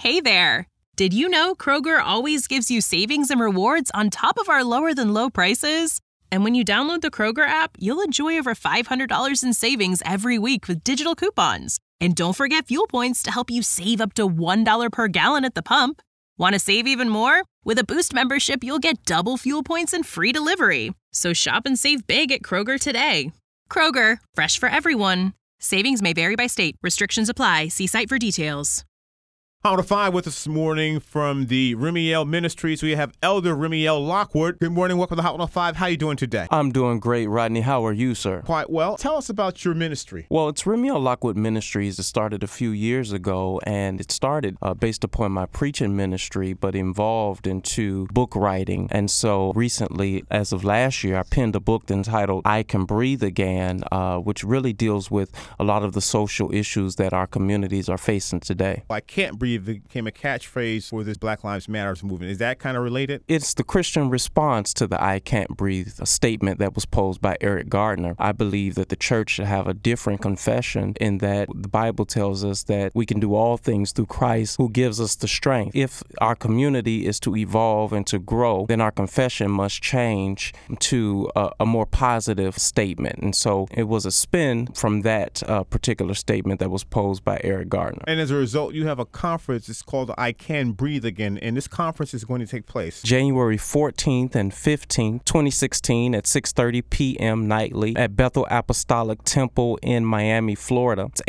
Hey there! Did you know Kroger always gives you savings and rewards on top of our lower-than-low prices? And when you download the Kroger app, you'll enjoy over $500 in savings every week with digital coupons. And don't forget fuel points to help you save up to $1 per gallon at the pump. Want to save even more? With a Boost membership, you'll get double fuel points and free delivery. So shop and save big at Kroger today. Kroger, fresh for everyone. Savings may vary by state. Restrictions apply. See site for details. Hot on 5 with us this morning from the Remiel Ministries. We have Elder Remiel Lockwood. Good morning. Welcome to Hot on 5. How are you doing today? I'm doing great, Rodney. How are you, sir? Quite well. Tell us about your ministry. Well, it's Remiel Lockwood Ministries. It started a few years ago, and it started based upon my preaching ministry, but evolved into book writing. And so recently, as of last year, I penned a book entitled I Can Breathe Again, which really deals with a lot of the social issues that our communities are facing today. I can't breathe became a catchphrase for this Black Lives Matter movement. Is that kind of related? It's the Christian response to the I Can't Breathe statement that was posed by Eric Gardner. I believe that the church should have a different confession in that the Bible tells us that we can do all things through Christ who gives us the strength. If our community is to evolve and to grow, then our confession must change to a more positive statement. And so it was a spin from that particular statement that was posed by Eric Gardner. And as a result, you have a conference. It's called I Can Breathe Again, and this conference is going to take place January 14th and 15th, 2016 at 6:30 p.m. nightly at Bethel Apostolic Temple in Miami, Florida. It's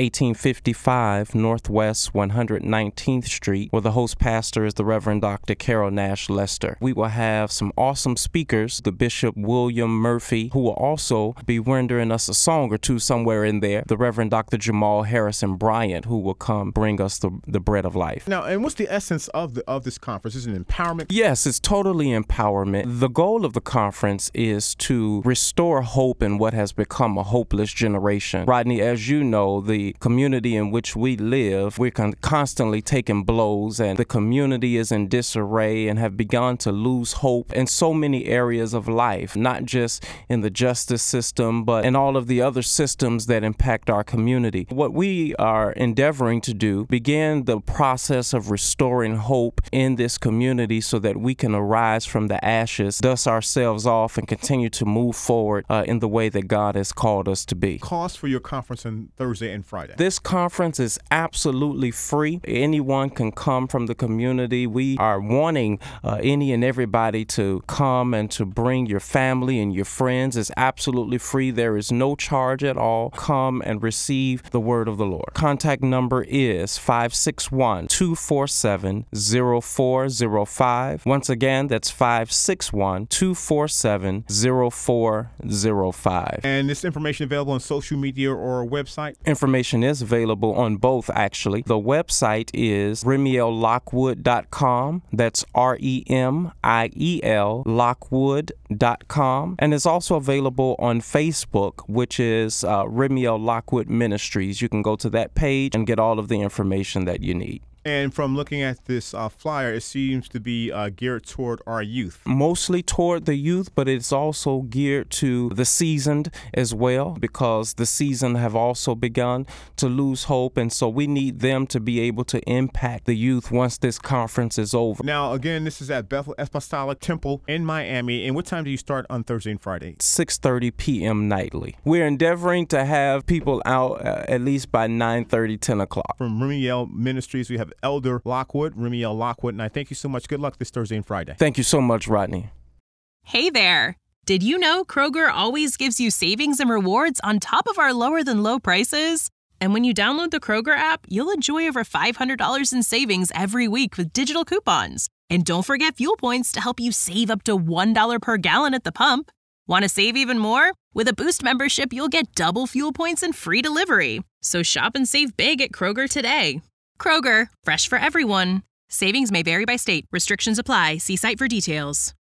1855 Northwest 119th Street, where the host pastor is the Reverend Dr. Carol Nash Lester. We will have some awesome speakers, the Bishop William Murphy, who will also be rendering us a song or two somewhere in there, the Reverend Dr. Jamal Harrison Bryant, who will come bring us the bread of life. Now, and what's the essence of this conference? Is it empowerment? Yes, it's totally empowerment. The goal of the conference is to restore hope in what has become a hopeless generation. Rodney, as you know, the community in which we live, we're constantly taking blows, and the community is in disarray and have begun to lose hope in so many areas of life, not just in the justice system, but in all of the other systems that impact our community. What we are endeavoring to do, begin the process of restoring hope in this community so that we can arise from the ashes, dust ourselves off, and continue to move forward in the way that God has called us to be. Cost for your conference on Thursday and Friday? This conference is absolutely free. Anyone can come from the community. We are wanting any and everybody to come and to bring your family and your friends. It's absolutely free. There is no charge at all. Come and receive the word of the Lord. Contact number is 561-247-0405. Once again, that's 561-247-0405. And this information available on social media or website? Information is available on both, actually. The website is remiellockwood.com. That's REMIEL Lockwood.com. And it's also available on Facebook, which is Remiel Lockwood Ministries. You can go to that page and get all of the information that you need. And from looking at this flyer, it seems to be geared toward our youth. Mostly toward the youth, but it's also geared to the seasoned as well, because the seasoned have also begun to lose hope. And so we need them to be able to impact the youth once this conference is over. Now, again, this is at Bethel Apostolic Temple in Miami. And what time do you start on Thursday and Friday? 6:30 p.m. nightly. We're endeavoring to have people out at least by 9:30, 10 o'clock. From Remiel Ministries, we have Elder Lockwood, Remiel Lockwood, and I thank you so much. Good luck this Thursday and Friday. Thank you so much, Rodney. Hey there! Did you know Kroger always gives you savings and rewards on top of our lower-than-low prices? And when you download the Kroger app, you'll enjoy over $500 in savings every week with digital coupons. And don't forget fuel points to help you save up to $1 per gallon at the pump. Want to save even more? With a Boost membership, you'll get double fuel points and free delivery. So shop and save big at Kroger today. Kroger, fresh for everyone. Savings may vary by state. Restrictions apply. See site for details.